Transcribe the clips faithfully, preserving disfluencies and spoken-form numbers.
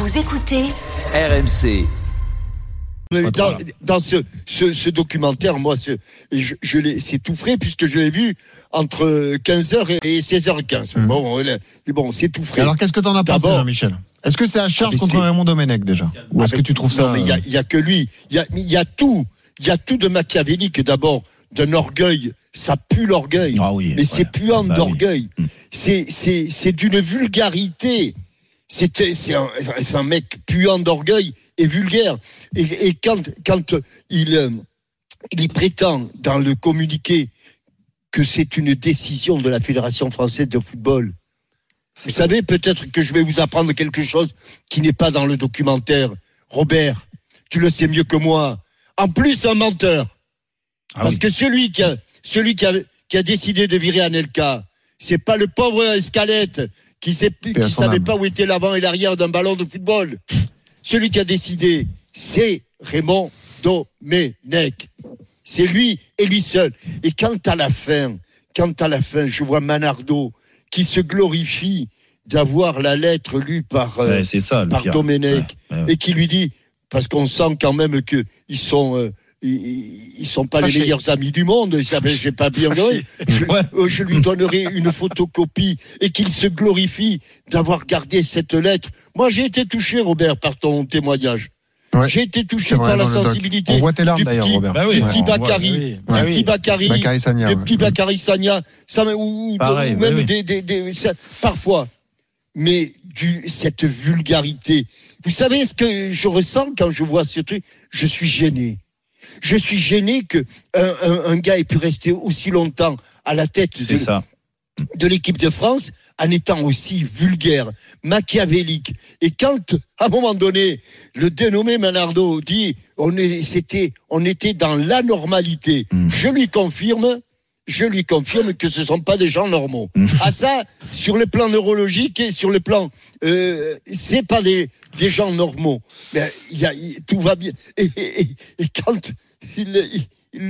Vous écoutez R M C. Dans, dans ce, ce, ce documentaire, moi, ce, je, je l'ai, c'est tout frais puisque je l'ai vu entre quinze heures et seize heures quinze. Mmh. Bon, bon, c'est tout frais. Alors, qu'est-ce que t'en as pensé, Jean-Michel ? Est-ce que c'est à charge ah, contre c'est... Raymond Domenech déjà ? Ou ah, est-ce que tu trouves ça ? Non, mais il y a, il y a que lui. Il y a, il y a tout. Il y a tout de machiavélique. D'abord, d'un orgueil. Ça pue l'orgueil. Ah oui, mais c'est voilà. puant bah d'orgueil. Oui. C'est, c'est, c'est d'une vulgarité. C'est, c'est, un, c'est un mec puant d'orgueil et vulgaire. Et, et quand, quand il, euh, il prétend dans le communiqué que c'est une décision de la Fédération française de football, vous savez, peut-être que je vais vous apprendre quelque chose qui n'est pas dans le documentaire. Robert, tu le sais mieux que moi. En plus, un menteur. Ah Parce oui. que celui qui a, celui qui a, qui a décidé de virer Anelka, c'est pas le pauvre Escalette qui sait, qui savait âme. pas où était l'avant et l'arrière d'un ballon de football. Celui qui a décidé, c'est Raymond Domenech. C'est lui et lui seul. Et quand à la fin, quand à la fin, je vois Manardo qui se glorifie d'avoir la lettre lue par, euh, ouais, c'est ça, par Domenech ouais, ouais. et qui lui dit, parce qu'on sent quand même que ils sont, euh, ils, ils sont pas Fâché. les meilleurs amis du monde. J'ai pas bien donné. Je, ouais. euh, je lui donnerai une photocopie et qu'il se glorifie d'avoir gardé cette lettre. Moi, j'ai été touché, Robert, par ton témoignage. Ouais. J'ai été touché par la sensibilité. On voit tes larmes du d'ailleurs, petit, Robert. Bah oui, du petit Bakary, du ouais, petit Bakary, Bakary Sagna, du petit Bakary Sagna, ça, ou, Pareil, ou même oui, des, des, des, ça, parfois. Mais du, cette vulgarité. Vous savez ce que je ressens quand je vois ce truc ? Je suis gêné. Je suis gêné que un, un, un gars ait pu rester aussi longtemps à la tête de, ça. de l'équipe de France en étant aussi vulgaire, machiavélique. Et quand, à un moment donné, le dénommé Manardo dit on est, c'était, on était dans l'anormalité, mmh. je lui confirme. Je lui confirme que ce ne sont pas des gens normaux. À ça, sur le plan neurologique et sur le plan, euh, c'est pas des des gens normaux. Mais il y a, il, tout va bien. Et, et, et quand il, il,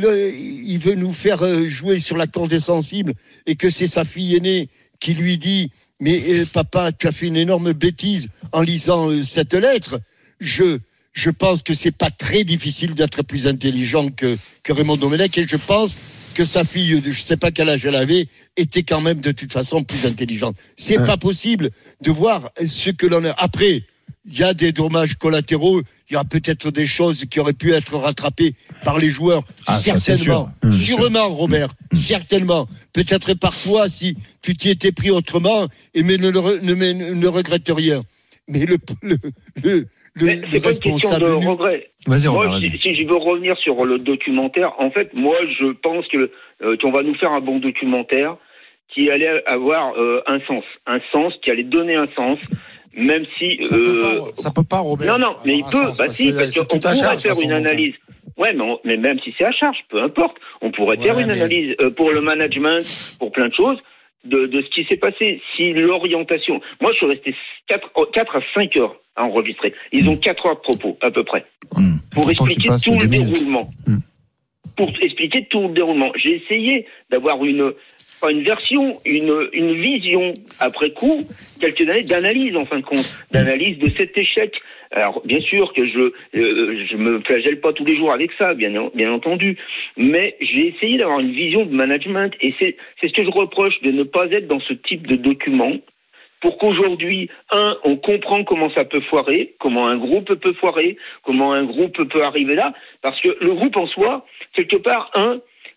il, il veut nous faire jouer sur la corde sensible et que c'est sa fille aînée qui lui dit mais euh, papa, tu as fait une énorme bêtise en lisant euh, cette lettre. Je je pense que c'est pas très difficile d'être plus intelligent que que Raymond Domenech et je pense que sa fille, je ne sais pas quel âge elle avait, était quand même de toute façon plus intelligente. C'est hein. pas possible de voir ce que l'on a. Après, il y a des dommages collatéraux, il y a peut-être des choses qui auraient pu être rattrapées par les joueurs. Ah, certainement. Ça, sûr. Sûrement, mmh. Robert. Mmh. Certainement. Peut-être par toi, si tu t'y étais pris autrement, et mais ne, ne, ne, ne regrette rien. Mais le... le, le Le, mais c'est pas une question de regret. Vas-y, moi, Robert, si, vas-y. si je veux revenir sur le documentaire, en fait, moi, je pense que euh, qu'on va nous faire un bon documentaire qui allait avoir euh, un sens, un sens qui allait donner un sens, même si ça, euh, peut, pas, ça peut pas, Robert. Non, non, mais il peut. Sens, bah parce si, que parce qu'on pourrait charge, faire une analyse. Ouais, mais, on, mais même si c'est à charge, peu importe, on pourrait ouais, faire une mais... analyse euh, pour le management, pour plein de choses. De, de ce qui s'est passé, si l'orientation... Moi, je suis resté quatre à cinq heures à enregistrer. Ils ont quatre heures de propos, à peu près, mmh. pour expliquer tout le déroulement. Mmh. Pour expliquer tout le déroulement. J'ai essayé d'avoir une, pas une version, une, une vision, après coup, quelques années d'analyse, en fin de compte, d'analyse de cet échec. Alors, bien sûr que je euh, je me flagelle pas tous les jours avec ça, bien, bien entendu, mais j'ai essayé d'avoir une vision de management, et c'est, c'est ce que je reproche, de ne pas être dans ce type de document, pour qu'aujourd'hui, un, on comprend comment ça peut foirer, comment un groupe peut foirer, comment un groupe peut arriver là, parce que le groupe en soi, quelque part, un,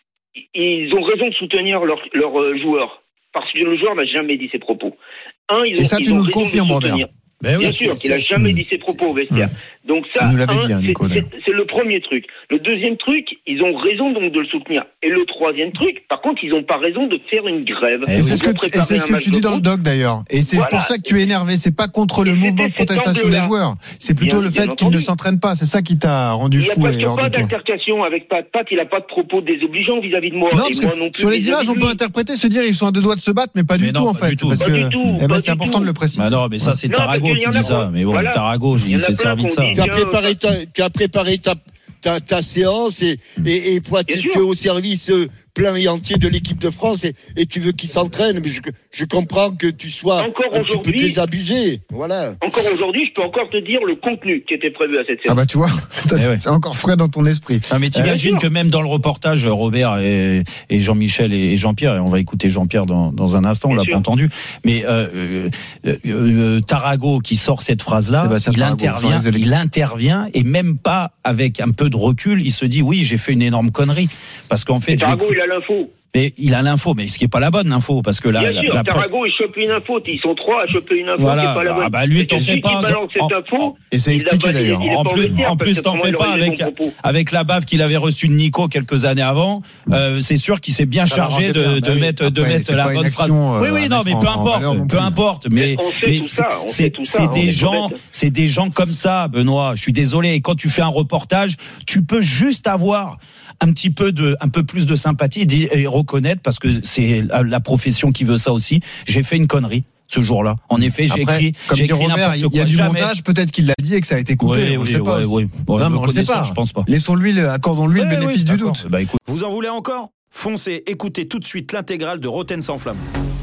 ils ont raison de soutenir leurs leur, euh, joueurs, parce que le joueur n'a jamais dit ses propos. Un, ils ont, et ça, ils tu ont nous raison le confirmes, de soutenir. Ben Bien oui, sûr, c'est, qu'il n'a jamais dit ses propos au vestiaire. Mmh. Donc ça, un, dit, hein, c'est, c'est, c'est le premier truc. Le deuxième truc, ils ont raison donc de le soutenir. Et le troisième truc, par contre, ils n'ont pas raison de faire une grève. Et c'est ce que tu, et c'est ce que tu dis dans le doc d'ailleurs. Et c'est voilà. pour ça que tu es énervé. C'est pas contre le et mouvement de protestation des joueurs. C'est plutôt bien, le fait qu'ils ne s'entraînent pas. C'est ça qui t'a rendu fou. Il n'y a pas d'altercation avec Pat. Pat, il n'a pas de propos désobligeants vis-à-vis de moi. Non, parce que sur les images, on peut interpréter, se dire ils sont à deux doigts de se battre, mais pas du tout en fait. Parce que c'est important de le préciser. Non, mais ça c'est Tarago qui dit ça. Mais bon, Tarago, il s'est servi de ça. Tu as préparé ta, tu as préparé ta, ta, ta séance et, et, et toi, tu es au service plein et entier de l'équipe de France et, et tu veux qu'il s'entraîne. Mais je, je comprends que tu sois encore un petit peu désabusé. Voilà. Encore aujourd'hui, je peux encore te dire le contenu qui était prévu à cette séance. Ah bah tu vois, c'est encore frais dans ton esprit. Ah mais t'imagines euh, que même dans le reportage, Robert et, et Jean-Michel et Jean-Pierre, et on va écouter Jean-Pierre dans, dans un instant, on l'a pas entendu, mais euh, euh, euh, Tarago qui sort cette phrase-là, Sébastien il Tarago, intervient, il intervient et même pas avec un peu de recul, il se dit oui, j'ai fait une énorme connerie parce qu'en fait, Tarago, il a l'info. Mais il a l'info, mais ce qui est pas la bonne info, parce que là, bien sûr, la, la Tarago, il chope une info, ils sont trois à choper une info voilà, qui est pas la bonne. Ah bah lui, t'en fais pas. En, cette info, et c'est expliqué d'ailleurs. En plus, en plus, t'en fais pas avec avec la baffe qu'il avait reçue de Nico quelques années avant. Euh, c'est sûr qu'il s'est bien ça chargé de, de mettre après, de mettre la bonne phrase. Euh, oui, oui, non, mais peu importe, peu importe. Mais c'est c'est des gens, c'est des gens comme ça, Benoît. Je suis désolé. Et quand tu fais un reportage, tu peux juste avoir un petit peu de, un peu plus de sympathie et reconnaître, parce que c'est la profession qui veut ça aussi. J'ai fait une connerie ce jour-là. En effet, j'ai Après, écrit, comme j'ai dit écrit Robert, il y a du Jamais. montage, peut-être qu'il l'a dit et que ça a été coupé. Oui, on oui, le sait pas. Oui, oui. Bon, non, mais on le sait pas. Je pense pas. Laissons-lui, accordons-lui oui, le bénéfice oui, du doute. Bah, écoute. Vous en voulez encore ? Foncez, écoutez tout de suite l'intégrale de Roten sans flamme.